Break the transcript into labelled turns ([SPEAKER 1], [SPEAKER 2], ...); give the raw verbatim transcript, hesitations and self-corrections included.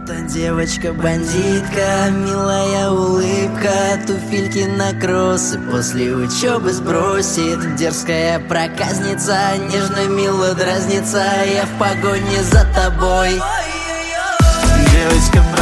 [SPEAKER 1] Та девочка-бандитка, милая улыбка, туфельки на кроссы после учебы сбросит. Дерзкая проказница, нежно мило дразнится, я в погоне за тобой.
[SPEAKER 2] Девочка